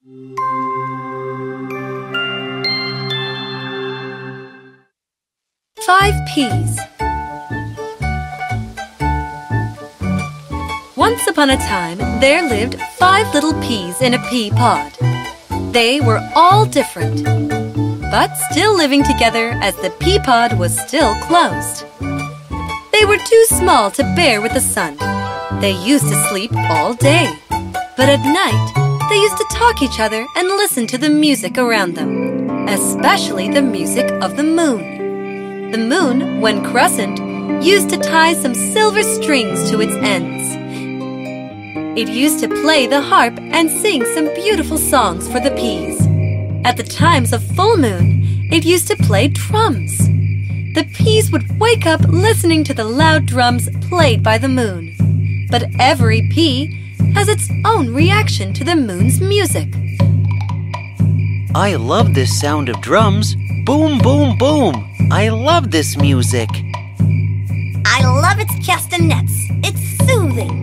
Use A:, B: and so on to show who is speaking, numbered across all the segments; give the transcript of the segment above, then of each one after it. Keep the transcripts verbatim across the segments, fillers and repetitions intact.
A: Five peas. Once upon a time, there lived five little peas in a pea pod. They were all different, but still living together as the pea pod was still closed. They were too small to bear with the sun. They used to sleep all day, but at night, they used to talk each other and listen to the music around them, especially the music of the moon. The moon, when crescent, used to tie some silver strings to its ends. It used to play the harp and sing some beautiful songs for the peas. At the times of full moon, it used to play drums. The peas would wake up listening to the loud drums played by the moon. But every pea has its own reaction to the moon's music.
B: I love this sound of drums. Boom, boom, boom. I love this music.
C: I love its castanets. It's soothing.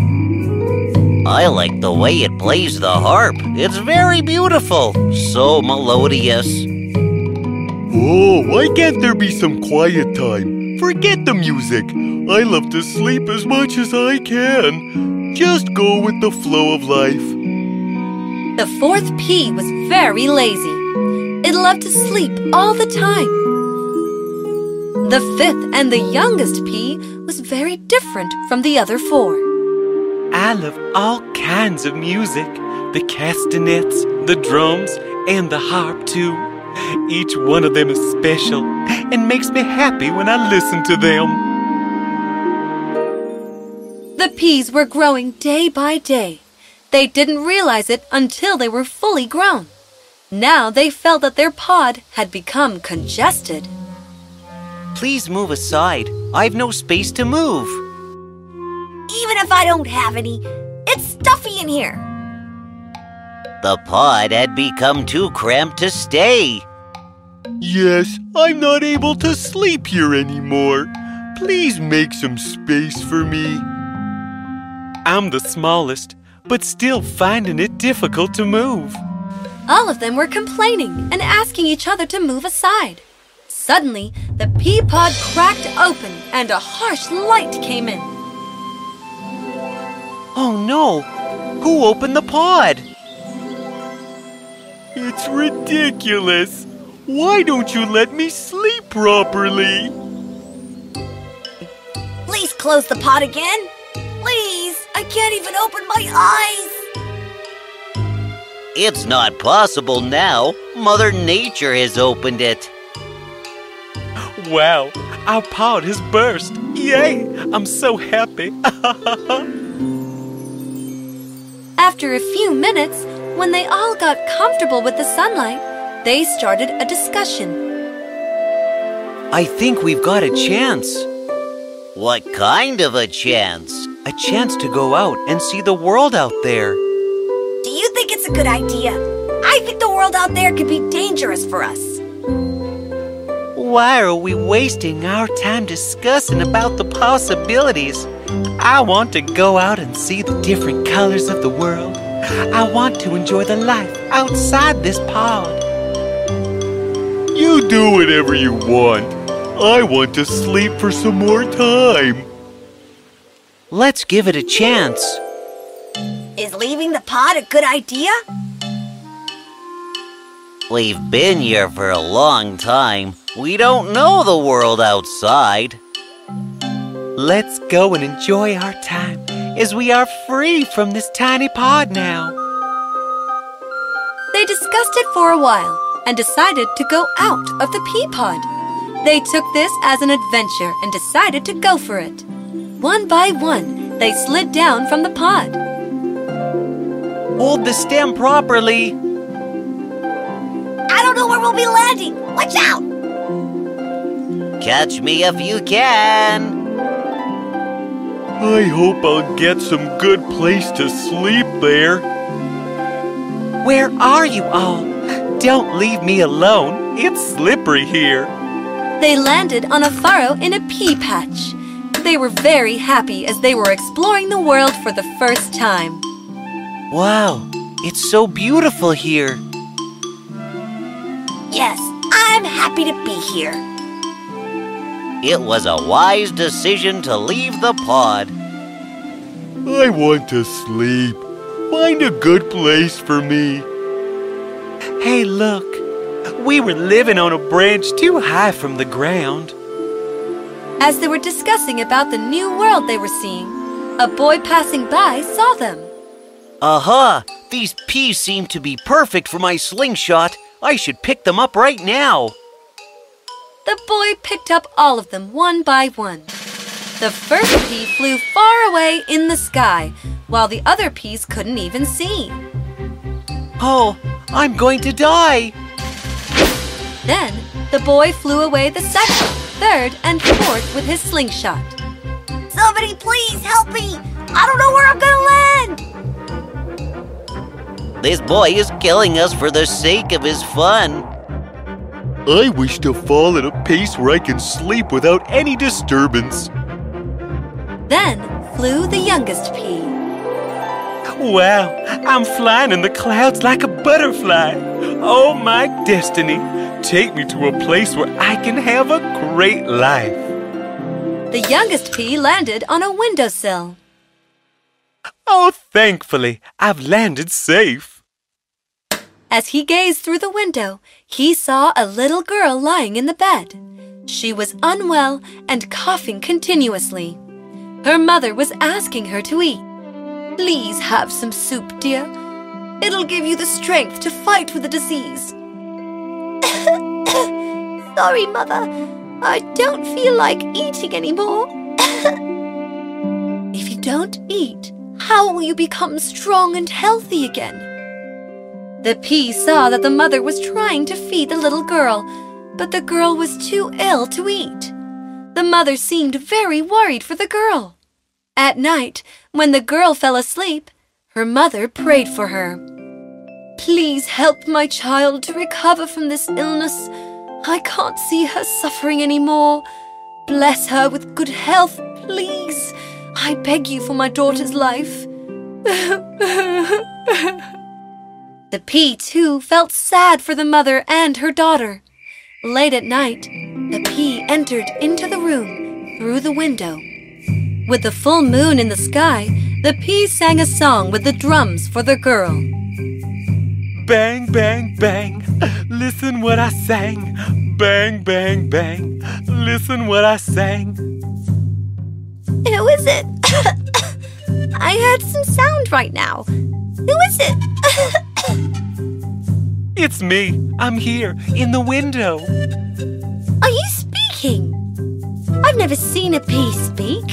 B: I like the way it plays the harp. It's very beautiful. So melodious.
D: Oh, why can't there be some quiet time? Forget the music. I love to sleep as much as I can. Just go with the flow of life.
A: The fourth pea was very lazy. It loved to sleep all the time. The fifth and the youngest pea was very different from the other four.
E: I love all kinds of music. The castanets, the drums, and the harp too. Each one of them is special and makes me happy when I listen to them.
A: The peas were growing day by day. They didn't realize it until they were fully grown. Now they felt that their pod had become congested.
B: Please move aside. I've no space to move.
C: Even if I don't have any, it's stuffy in here.
B: The pod had become too cramped to stay.
D: Yes, I'm not able to sleep here anymore. Please make some space for me.
E: I'm the smallest, but still finding it difficult to move.
A: All of them were complaining and asking each other to move aside. Suddenly, the pea pod cracked open and a harsh light came in.
E: Oh no! Who opened the pod?
D: It's ridiculous. Why don't you let me sleep properly?
C: Please close the pod again. Please, I can't even open my eyes.
B: It's not possible now. Mother Nature has opened it.
E: Wow, our pod has burst. Yay! I'm so happy.
A: After a few minutes, when they all got comfortable with the sunlight, they started a discussion.
B: I think we've got a chance. What kind of a chance?
E: A chance to go out and see the world out there.
C: Do you think it's a good idea? I think the world out there could be dangerous for us.
E: Why are we wasting our time discussing about the possibilities? I want to go out and see the different colors of the world. I want to enjoy the life outside this pod.
D: You do whatever you want. I want to sleep for some more time.
B: Let's give it a chance.
C: Is leaving the pod a good idea?
B: We've been here for a long time. We don't know the world outside.
E: Let's go and enjoy our time, as we are free from this tiny pod now.
A: They discussed it for a while and decided to go out of the pea pod. They took this as an adventure and decided to go for it. One by one, they slid down from the pod.
E: Hold the stem properly.
C: I don't know where we'll be landing. Watch out!
B: Catch me if you can.
D: I hope I'll get some good place to sleep there.
E: Where are you all? Don't leave me alone. It's slippery here.
A: They landed on a furrow in a pea patch. They were very happy as they were exploring the world for the first time.
E: Wow,
B: It's so beautiful here.
C: Yes, I'm happy to be here.
B: It was a wise decision to leave the pod.
D: I want to sleep. Find a good place for me.
E: Hey, look. We were living on a branch too high from the ground.
A: As they were discussing about the new world they were seeing, a boy passing by saw them.
B: Uh-huh. These peas seem to be perfect for my slingshot. I should pick them up right now.
A: The boy picked up all of them one by one. The first pea flew far away in the sky, while the other peas couldn't even see.
E: Oh, I'm going to die.
A: Then the boy flew away the second, third, and fourth with his slingshot.
C: Somebody please help me! I don't know where I'm gonna land!
B: This boy is killing us for the sake of his fun.
D: I wish to fall at a pace where I can sleep without any disturbance.
A: Then flew the youngest pea.
E: Wow, I'm flying in the clouds like a butterfly. Oh, my destiny. Take me to a place where I can have a great life.
A: The youngest pea landed on a windowsill.
E: Oh, thankfully, I've landed safe.
A: As he gazed through the window, he saw a little girl lying in the bed. She was unwell and coughing continuously. Her mother was asking her to eat. Please have some soup, dear. It'll give you the strength to fight with the disease.
C: Sorry, Mother. I don't feel like eating anymore.
A: If you don't eat, how will you become strong and healthy again? The pea saw that the mother was trying to feed the little girl, but the girl was too ill to eat. The mother seemed very worried for the girl. At night, when the girl fell asleep, her mother prayed for her. Please help my child to recover from this illness. I can't see her suffering anymore. Bless her with good health, please. I beg you for my daughter's life. The pea, too, felt sad for the mother and her daughter. Late at night, the pea entered into the room through the window. With the full moon in the sky, the pea sang a song with the drums for the girl.
E: Bang, bang, bang, listen what I sang. Bang, bang, bang, listen what I sang.
C: Who is it? I heard some sound right now. Who is it?
E: It's me. I'm here, in the window.
C: Are you speaking? I've never seen a pea speak.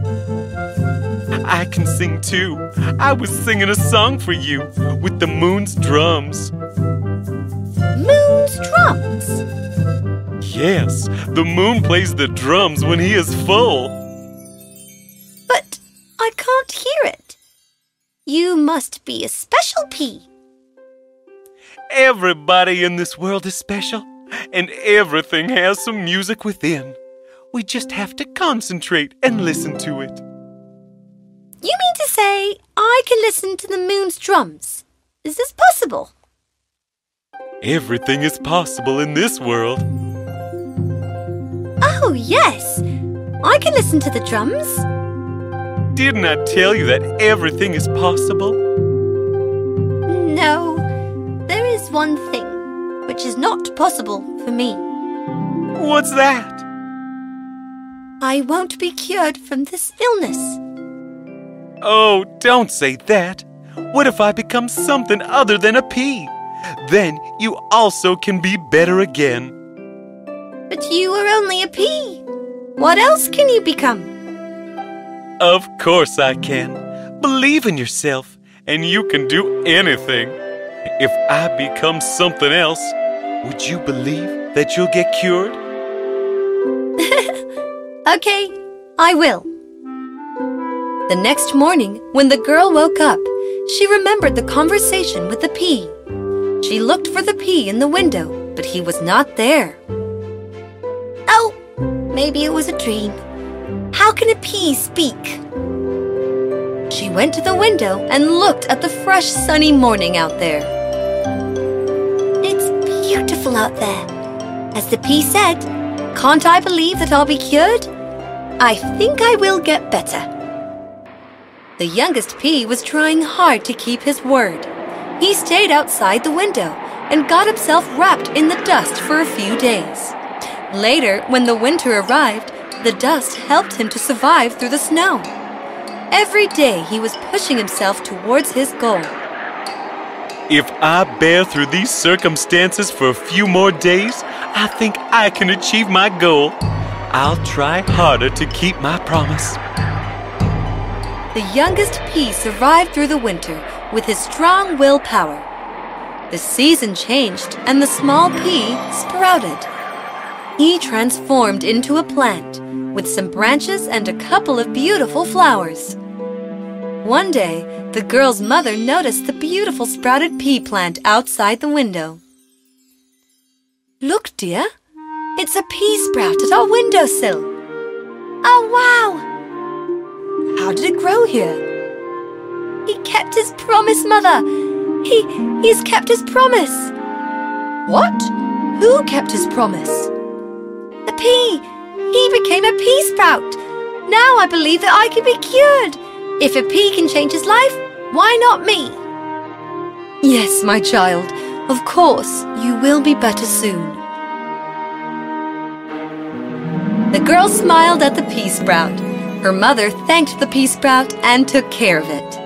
E: I can sing too. I was singing a song for you with the moon's drums.
C: Moon's drums?
E: Yes, the moon plays the drums when he is full.
C: But I can't hear it. You must be a special pea.
E: Everybody in this world is special, and everything has some music within. We just have to concentrate and listen to it.
C: You mean to say I can listen to the moon's drums? Is this possible?
E: Everything is possible in this world.
C: Oh, yes. I can listen to the drums.
E: Didn't I tell you that everything is possible?
C: No. There is one thing which is not possible for me.
E: What's that?
C: I won't be cured from this illness.
E: Oh, don't say that. What if I become something other than a pea? Then you also can be better again.
C: But you are only a pea. What else can you become?
E: Of course I can. Believe in yourself, and you can do anything. If I become something else, would you believe that you'll get cured?
A: Okay, I will. The next morning, when the girl woke up, she remembered the conversation with the pea. She looked for the pea in the window, but he was not there.
C: Oh, maybe it was a dream. How can a pea speak?
A: She went to the window and looked at the fresh sunny morning out there.
C: It's beautiful out there. As the pea said, can't I believe that I'll be cured? I think I will get better.
A: The youngest pea was trying hard to keep his word. He stayed outside the window and got himself wrapped in the dust for a few days. Later, when the winter arrived, the dust helped him to survive through the snow. Every day he was pushing himself towards his goal.
E: If I bear through these circumstances for a few more days, I think I can achieve my goal. I'll try harder to keep my promise.
A: The youngest pea survived through the winter with his strong willpower. The season changed and the small pea sprouted. He transformed into a plant with some branches and a couple of beautiful flowers. One day, the girl's mother noticed the beautiful sprouted pea plant outside the window. "Look, dear, it's a pea sprout at our windowsill."
C: Oh, wow!
A: "How did it grow here?"
C: He kept his promise, Mother. He, he's kept his promise.
A: "What? Who kept his promise?"
C: The pea. He became a pea sprout. Now I believe that I can be cured. If a pea can change his life, why not me?
A: "Yes, my child. Of course, you will be better soon." The girl smiled at the pea sprout. Her mother thanked the pea sprout and took care of it.